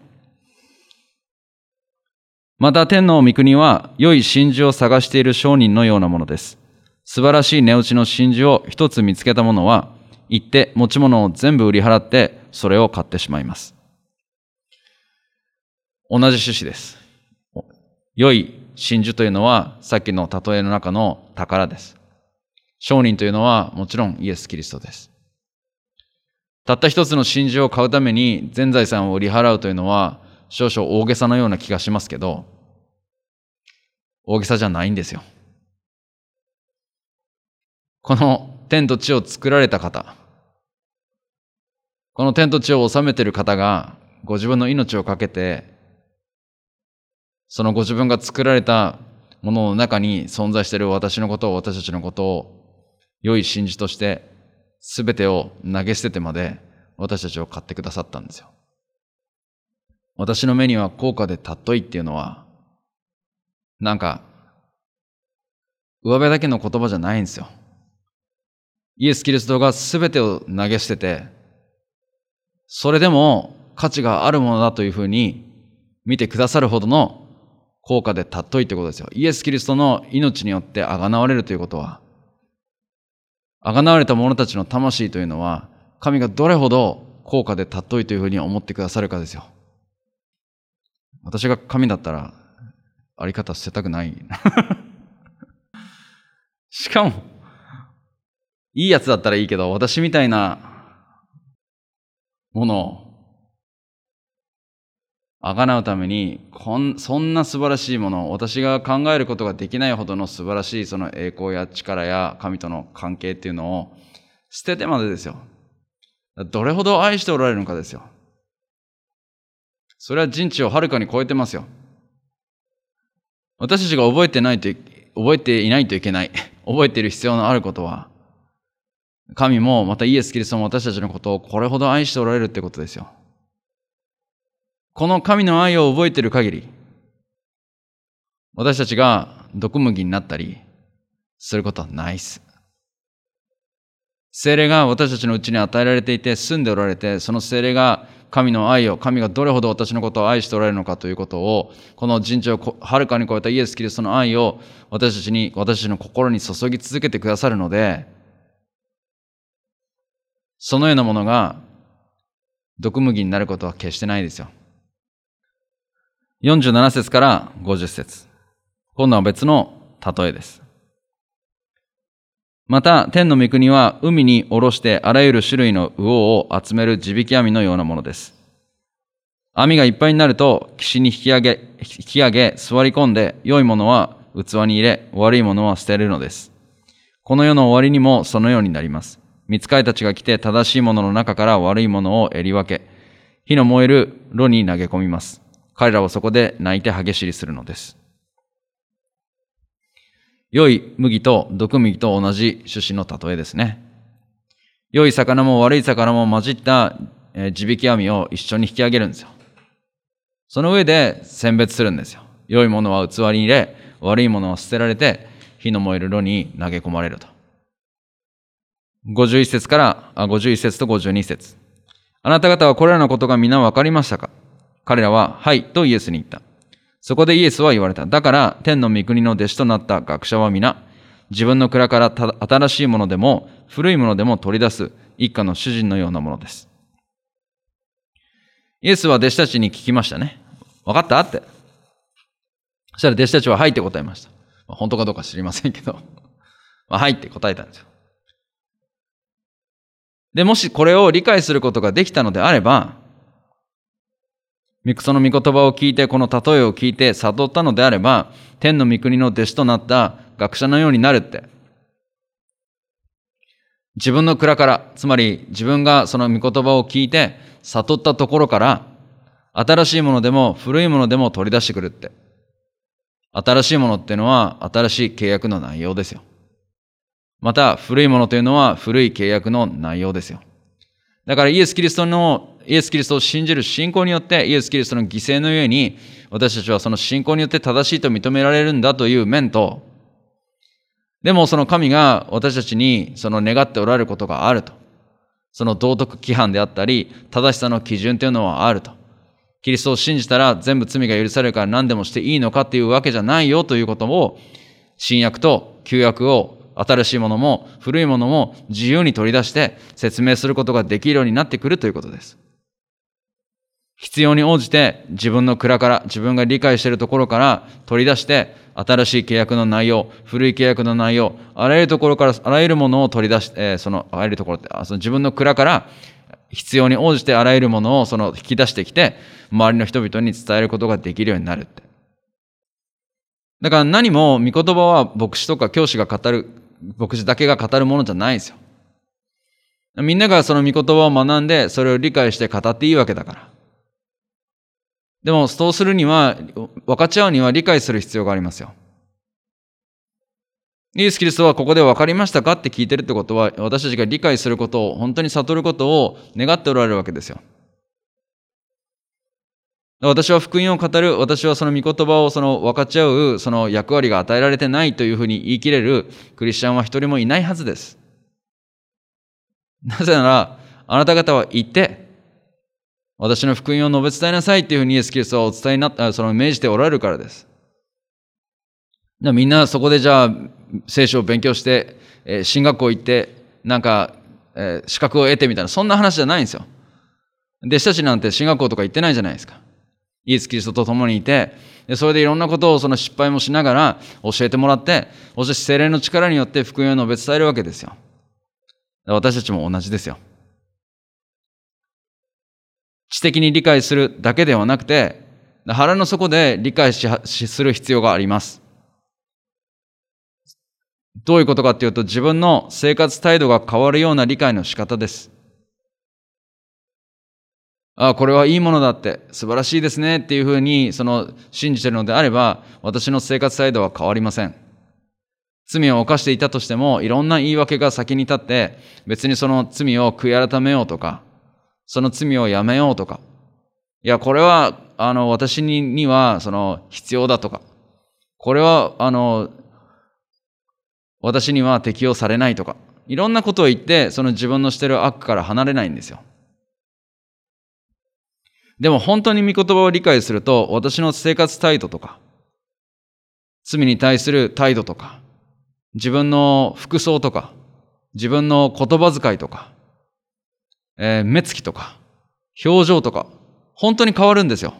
また天の御国は良い真珠を探している商人のようなものです。素晴らしい値打ちの真珠を一つ見つけた者は、行って持ち物を全部売り払ってそれを買ってしまいます。同じ趣旨です。良い真珠というのはさっきの例えの中の宝です。商人というのはもちろんイエス・キリストです。たった一つの真珠を買うために全財産を売り払うというのは少々大げさのような気がしますけど、大げさじゃないんですよ。この天と地を作られた方、この天と地を治めている方がご自分の命をかけて、そのご自分が作られたものの中に存在している私たちのことを良い真珠として全てを投げ捨ててまで私たちを買ってくださったんですよ。私の目には高価で尊いっていうのはなんか上辺だけの言葉じゃないんですよ。イエス・キリストが全てを投げ捨てて、それでも価値があるものだというふうに見てくださるほどの高価で尊いということですよ。イエス・キリストの命によってあがなわれるということは、あがなわれた者たちの魂というのは、神がどれほど高価で尊いというふうに思ってくださるかですよ。私が神だったら、あり方捨てたくない。しかも、いいやつだったらいいけど、私みたいなものをあがなうために、そんな素晴らしいもの、私が考えることができないほどの素晴らしいその栄光や力や神との関係っていうのを捨ててまでですよ。どれほど愛しておられるのかですよ。それは人知をはるかに超えてますよ。私たちが覚えていないといけない、覚えている必要のあることは、神もまたイエス・キリストも私たちのことをこれほど愛しておられるってことですよ。この神の愛を覚えている限り、私たちが毒麦になったりすることはないです。聖霊が私たちのうちに与えられていて住んでおられて、その聖霊が神がどれほど私のことを愛しておられるのかということを、この人知をはるかに超えたイエス・キリストの愛を私たちの心に注ぎ続けてくださるので、そのようなものが毒麦になることは決してないですよ。47節から50節。今度は別の例えです。また、天の御国は海に下ろしてあらゆる種類の魚を集める地引き網のようなものです。網がいっぱいになると岸に引き上げ座り込んで、良いものは器に入れ、悪いものは捨てるのです。この世の終わりにもそのようになります。御使いたちが来て正しいものの中から悪いものをえり分け、火の燃える炉に投げ込みます。彼らはそこで泣いて歯ぎしりするのです。良い麦と毒麦と同じ趣旨の例えですね。良い魚も悪い魚も混じった地引き網を一緒に引き上げるんですよ。その上で選別するんですよ。良いものは器に入れ、悪いものは捨てられて火の燃える炉に投げ込まれると。51節と52節。あなた方はこれらのことが皆分かりましたか？彼らは、はいとイエスに言った。そこでイエスは言われた。だから天の御国の弟子となった学者は皆、 自分の蔵から新しいものでも古いものでも取り出す一家の主人のようなものです。イエスは弟子たちに聞きましたね。分かったって。そしたら弟子たちははいって答えました。本当かどうか知りませんけど、はいって答えたんですよ。で、もしこれを理解することができたのであれば、その御言葉を聞いて、この例えを聞いて悟ったのであれば、天の御国の弟子となった学者のようになるって。自分の蔵から、つまり自分がその御言葉を聞いて悟ったところから、新しいものでも古いものでも取り出してくるって。新しいものっていうのは新しい契約の内容ですよ。また古いものというのは古い契約の内容ですよ。だからイエス・キリストを信じる信仰によってイエス・キリストの犠牲のゆえに私たちはその信仰によって正しいと認められるんだという面と、でもその神が私たちにその願っておられることがあると。その道徳規範であったり正しさの基準というのはあると。キリストを信じたら全部罪が許されるから何でもしていいのかっていうわけじゃないよということを、新約と旧約を新しいものも古いものも自由に取り出して説明することができるようになってくるということです。必要に応じて自分の蔵から自分が理解しているところから取り出して新しい契約の内容、古い契約の内容、あらゆるところからあらゆるものを取り出して、そのあらゆるところってその自分の蔵から必要に応じてあらゆるものをその引き出してきて周りの人々に伝えることができるようになるって。だから何も御言葉は牧師とか教師が語る、牧師だけが語るものじゃないんですよ。みんながその御言葉を学んでそれを理解して語っていいわけだから。でもそうするには、分かち合うには理解する必要がありますよ。イエス・キリストはここで分かりましたかって聞いてるってことは、私たちが理解することを、本当に悟ることを願っておられるわけですよ。私は福音を語る、私はその御言葉を分かち合うその役割が与えられてないというふうに言い切れるクリスチャンは一人もいないはずです。なぜなら、あなた方は言って、私の福音を述べ伝えなさいというふうにイエス・キリストはお伝えになった、命じておられるからです。みんなそこでじゃあ聖書を勉強して、進学校行ってなんか、資格を得てみたいな、そんな話じゃないんですよ。弟子たちなんて進学校とか行ってないじゃないですか。イエス・キリストと共にいて、それでいろんなことをその失敗もしながら教えてもらって、そして聖霊の力によって福音を述べ伝えるわけですよ。私たちも同じですよ。知的に理解するだけではなくて、腹の底で理解する必要があります。どういうことかっていうと、自分の生活態度が変わるような理解の仕方です。これはいいものだって、素晴らしいですねっていうふうに信じているのであれば、私の生活態度は変わりません。罪を犯していたとしても、いろんな言い訳が先に立って、別にその罪を悔い改めようとか、その罪をやめようとか、いや、これは私には必要だとか、これは私には適用されないとか、いろんなことを言って自分のしている悪から離れないんですよ。でも本当に御言葉を理解すると、私の生活態度とか、罪に対する態度とか、自分の服装とか、自分の言葉遣いとか、目つきとか、表情とか、本当に変わるんですよ。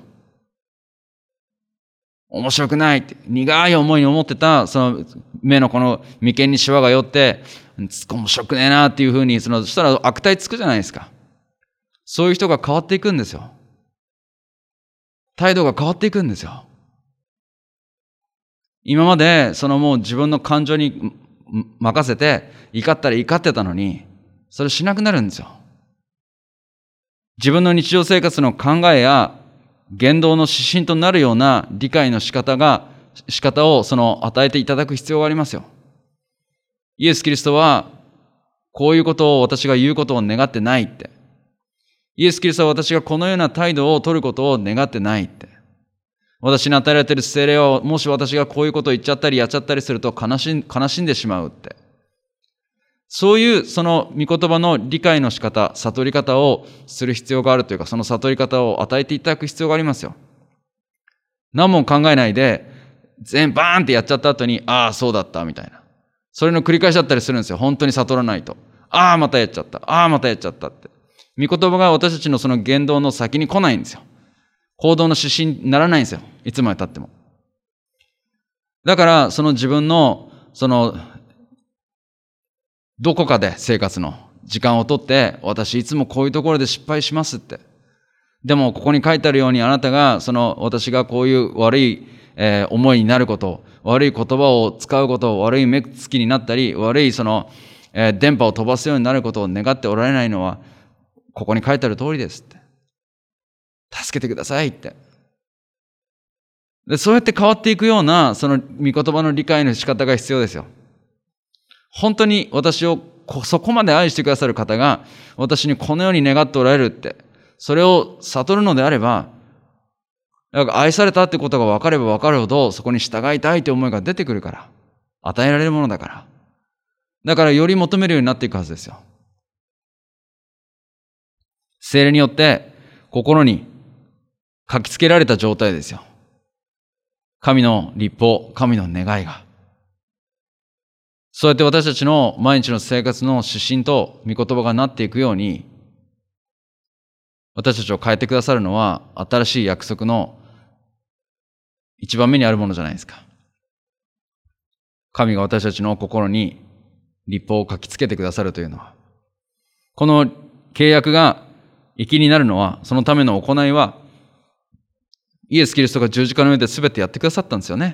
面白くないって、苦い思いに思ってた、目のこの眉間にシワが寄って、面白くねえなっていうふうに、そしたら悪態つくじゃないですか。そういう人が変わっていくんですよ。態度が変わっていくんですよ。今までもう自分の感情に任せて怒ったり怒ってたのに、それしなくなるんですよ。自分の日常生活の考えや言動の指針となるような理解の仕方を与えていただく必要がありますよ。イエス・キリストはこういうことを私が言うことを願ってないって。イエス・キリストは私がこのような態度を取ることを願ってないって。私に与えられている聖霊を、もし私がこういうことを言っちゃったりやっちゃったりすると悲しんでしまうって。そういう御言葉の理解の仕方、悟り方をする必要があるというか、その悟り方を与えていただく必要がありますよ。何も考えないで、バーンってやっちゃった後に、ああ、そうだった、みたいな。 それの繰り返しだったりするんですよ。本当に悟らないと。ああ、またやっちゃった。ああ、またやっちゃったって。御言葉が私たちのその言動の先に来ないんですよ。行動の指針にならないんですよ。いつまで経っても。だから、その自分の、どこかで生活の時間をとって、私いつもこういうところで失敗しますって。でも、ここに書いてあるように、あなたが、私がこういう悪い、思いになること、悪い言葉を使うこと、悪い目つきになったり、悪い電波を飛ばすようになることを願っておられないのは、ここに書いてある通りですって。助けてくださいって。で、そうやって変わっていくような、その御言葉の理解の仕方が必要ですよ。本当に私をそこまで愛してくださる方が、私にこのように願っておられるって、それを悟るのであれば、愛されたってことが分かれば分かるほど、そこに従いたいという思いが出てくるから。与えられるものだから。だからより求めるようになっていくはずですよ。聖霊によって心に書きつけられた状態ですよ。神の律法、神の願いが。そうやって私たちの毎日の生活の指針と御言葉がなっていくように、私たちを変えてくださるのは新しい約束の一番目にあるものじゃないですか。神が私たちの心に律法を書きつけてくださるというのは。この契約が益になるのは、そのための行いは、イエス・キリストが十字架の上で全てやってくださったんですよね。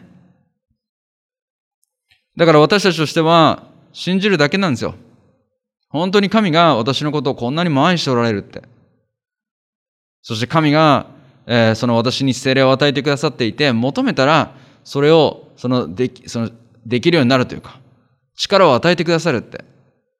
だから私たちとしては信じるだけなんですよ。本当に神が私のことをこんなにも愛しておられるって。そして神が、私に聖霊を与えてくださっていて、求めたらそれをできるようになるというか、力を与えてくださるって。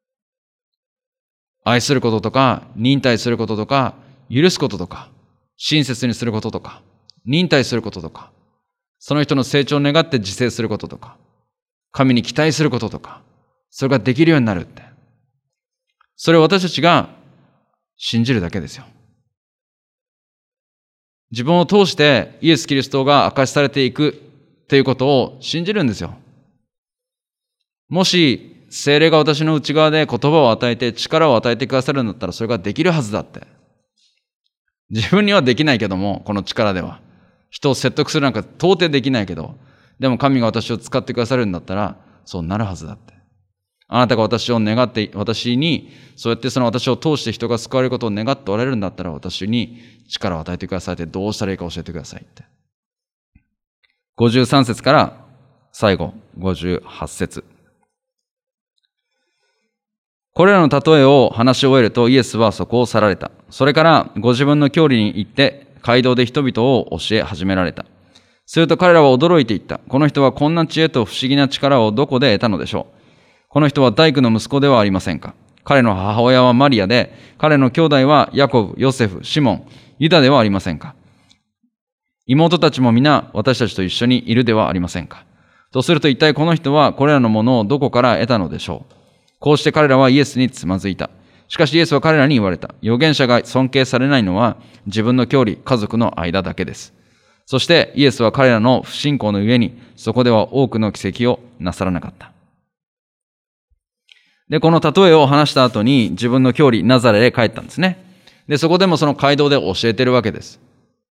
愛することとか、忍耐することとか、許すこととか、親切にすることとか、忍耐することとか、その人の成長を願って自制することとか、神に期待することとか、それができるようになるって。それを私たちが信じるだけですよ。自分を通してイエス・キリストが明かしされていくということを信じるんですよ。もし聖霊が私の内側で言葉を与えて力を与えてくださるんだったら、それができるはずだって。自分にはできないけども、この力では人を説得するなんか到底できないけど、でも神が私を使ってくださるんだったらそうなるはずだって。あなたが私を願って、私にそうやって私を通して人が救われることを願っておられるんだったら、私に力を与えてくださいって、どうしたらいいか教えてくださいって。53節から最後58節。これらの例えを話し終えると、イエスはそこを去られた。それからご自分の郷里に行って街道で人々を教え始められた。すると彼らは驚いていった。この人はこんな知恵と不思議な力をどこで得たのでしょう。この人は大工の息子ではありませんか。彼の母親はマリアで、彼の兄弟はヤコブ、ヨセフ、シモン、ユダではありませんか。妹たちも皆私たちと一緒にいるではありませんか。とすると一体この人はこれらのものをどこから得たのでしょう。こうして彼らはイエスにつまずいた。しかしイエスは彼らに言われた。預言者が尊敬されないのは自分の郷里、家族の間だけです。そしてイエスは彼らの不信仰のゆえに、そこでは多くの奇跡をなさらなかった。で、この例えを話した後に自分の郷里、ナザレへ帰ったんですね。で、そこでもその街道で教えてるわけです。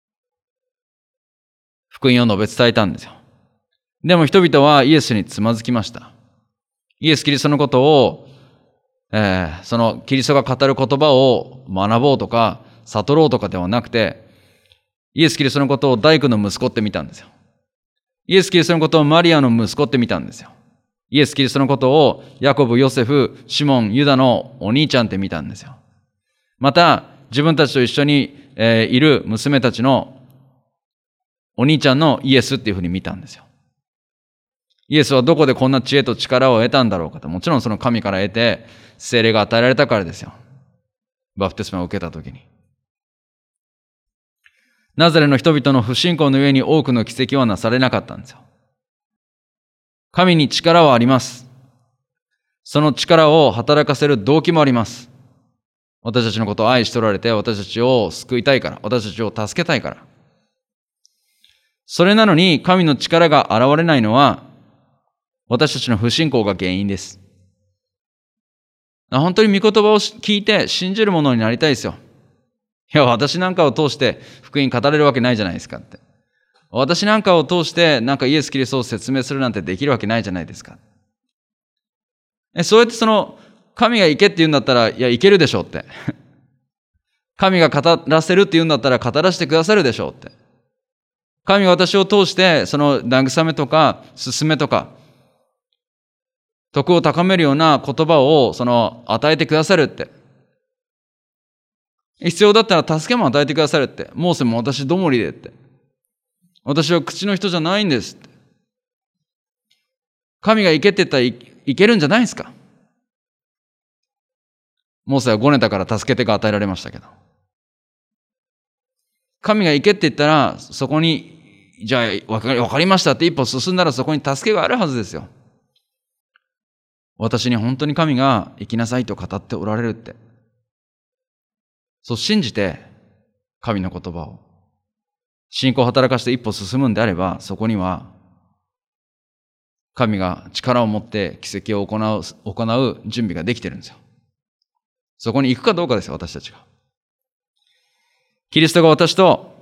福音を述べ伝えたんですよ。でも人々はイエスにつまずきました。イエス・キリストのことを、そのキリストが語る言葉を学ぼうとか悟ろうとかではなくて、イエス・キリストのことを大工の息子って見たんですよ。イエス・キリストのことをマリアの息子って見たんですよ。イエス・キリストのことをヤコブ、ヨセフ、シモン、ユダのお兄ちゃんって見たんですよ。また自分たちと一緒に、いる娘たちのお兄ちゃんのイエスっていうふうに見たんですよ。イエスはどこでこんな知恵と力を得たんだろうかと。もちろんその神から得て聖霊が与えられたからですよ。バプテスマを受けたときに。ナザレの人々の不信仰の上に多くの奇跡はなされなかったんですよ。神に力はあります。その力を働かせる動機もあります。私たちのことを愛しておられて、私たちを救いたいから、私たちを助けたいから。それなのに神の力が現れないのは、 私たちの不信仰が原因です。本当に御言葉を聞いて信じるものになりたいですよ。いや、私なんかを通して福音語れるわけないじゃないですかって。私なんかを通してなんかイエス・キリストを説明するなんてできるわけないじゃないですか。そうやって神が行けって言うんだったら、いや、行けるでしょうって。神が語らせるって言うんだったら語らせてくださるでしょうって。神が私を通して慰めとか勧めとか徳を高めるような言葉を与えてくださるって。必要だったら助けも与えてくださるって。モーセも私どもりでって。私は口の人じゃないんですって。神が行けって言ったら行けるんじゃないですか。モーセはごねたから助けてが与えられましたけど。神が行けって言ったら、そこに、じゃあわかりましたって一歩進んだらそこに助けがあるはずですよ。私に本当に神が行きなさいと語っておられるって。そう信じて神の言葉を信仰を働かして一歩進むんであれば、そこには神が力を持って奇跡を行う準備ができてるんですよ。そこに行くかどうかですよ、私たちが。キリストが私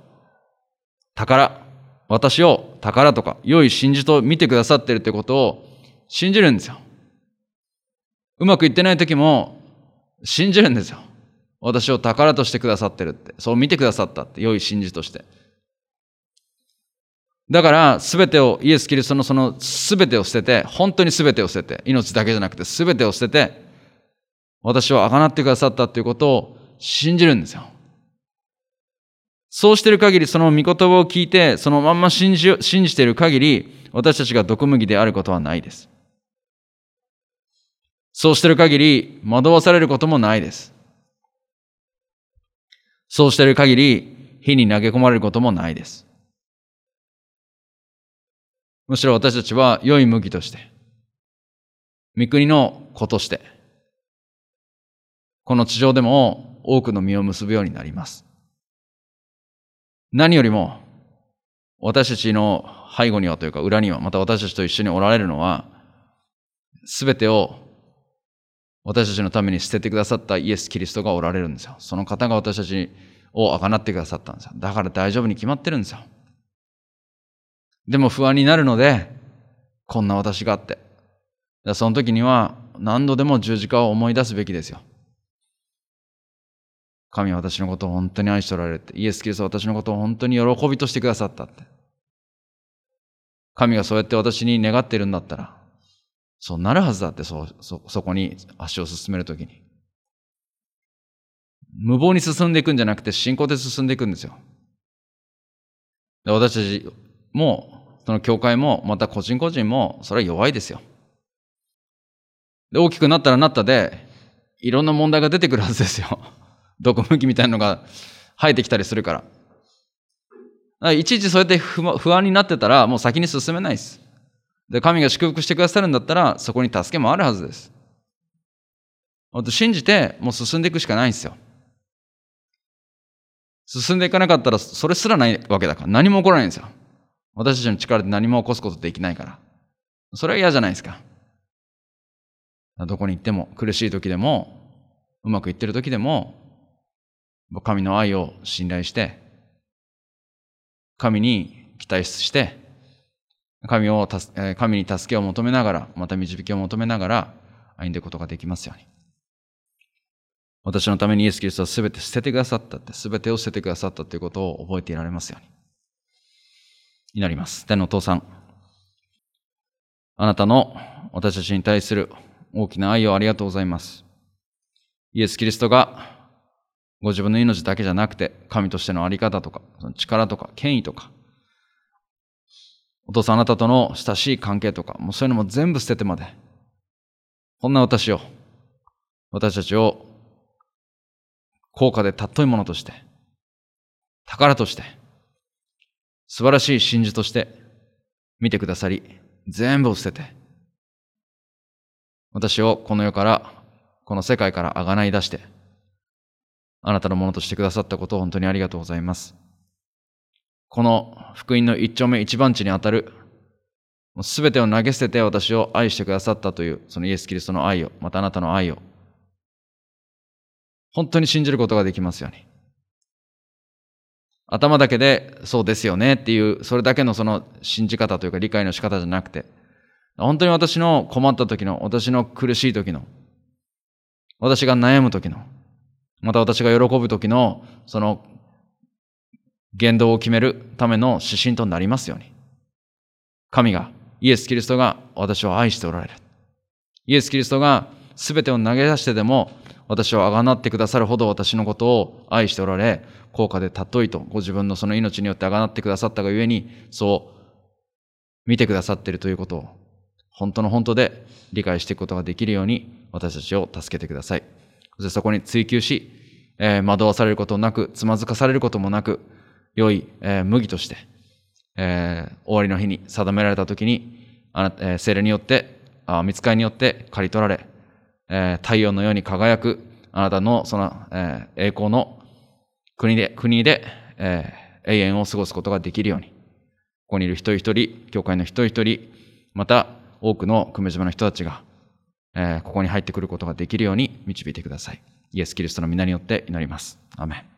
を宝とか良い真珠と見てくださっているということを信じるんですよ。うまくいってない時も信じるんですよ。私を宝としてくださってるって。そう見てくださったって。良い真珠として。だから全てを、イエス・キリストの全てを捨てて、本当に全てを捨てて、命だけじゃなくて全てを捨てて、私を贖ってくださったということを信じるんですよ。そうしている限り、その御言葉を聞いて、そのまんま信じている限り、私たちが毒麦であることはないです。そうしている限り、惑わされることもないです。そうしている限り、火に投げ込まれることもないです。むしろ私たちは良い麦として、御国の子として、この地上でも多くの実を結ぶようになります。何よりも、私たちの背後にはというか裏には、また私たちと一緒におられるのは、すべてを私たちのために捨ててくださったイエス・キリストがおられるんですよ。その方が私たちを贖ってくださったんですよ。だから大丈夫に決まってるんですよ。でも不安になるので、こんな私があって。その時には何度でも十字架を思い出すべきですよ。神は私のことを本当に愛しておられるって。イエス・キリストは私のことを本当に喜びとしてくださったって。神がそうやって私に願っているんだったら、そうなるはずだって、そこに足を進めるときに。無謀に進んでいくんじゃなくて、信仰で進んでいくんですよ。で私たちも、その教会も、また個人個人も、それは弱いですよ。で、大きくなったらなったで、いろんな問題が出てくるはずですよ。毒麦みたいなのが生えてきたりするから。いちいちそうやって不安になってたら、もう先に進めないです。で、神が祝福してくださるんだったら、そこに助けもあるはずです。信じて、もう進んでいくしかないんですよ。進んでいかなかったら、それすらないわけだから、何も起こらないんですよ。私たちの力で何も起こすことできないから。それは嫌じゃないですか。どこに行っても、苦しい時でも、うまくいってる時でも、神の愛を信頼して、神に期待して、神に助けを求めながら、また導きを求めながら歩んでいくことができますように。私のためにイエス・キリストは全て捨ててくださったって、全てを捨ててくださったということを覚えていられますように。祈ります。天のお父さん、あなたの私たちに対する大きな愛をありがとうございます。イエス・キリストがご自分の命だけじゃなくて、神としてのあり方とか、その力とか、権威とか、お父さんあなたとの親しい関係とか、もうそういうのも全部捨ててまで、こんな私たちを高価で尊いものとして、宝として、素晴らしい真珠として見てくださり、全部を捨てて、私をこの世から、この世界からあがない出して、あなたのものとしてくださったことを本当にありがとうございます。この福音の一丁目一番地にあたるすべてを投げ捨てて私を愛してくださったという、そのイエス・キリストの愛を、またあなたの愛を、本当に信じることができますように。頭だけでそうですよねっていう、それだけのその信じ方というか理解の仕方じゃなくて、本当に私の困った時の、私の苦しい時の、私が悩む時の、また私が喜ぶ時の、その言動を決めるための指針となりますように。神が、イエス・キリストが私を愛しておられる。イエス・キリストが全てを投げ出してでも私をあがなってくださるほど私のことを愛しておられ、高価で尊いとご自分のその命によってあがなってくださったがゆえに、そう見てくださっているということを本当の本当で理解していくことができるように私たちを助けてください。そしてそこに追求し、惑わされることなく、つまずかされることもなく、良い、麦として、終わりの日に定められたときに、聖霊によって、御使いによって刈り取られ、太陽のように輝くあなたのその、栄光の国で、永遠を過ごすことができるように、ここにいる一人一人、教会の一人一人、また多くの久米島の人たちが、ここに入ってくることができるように導いてください。イエス・キリストの皆によって祈ります。アーメン。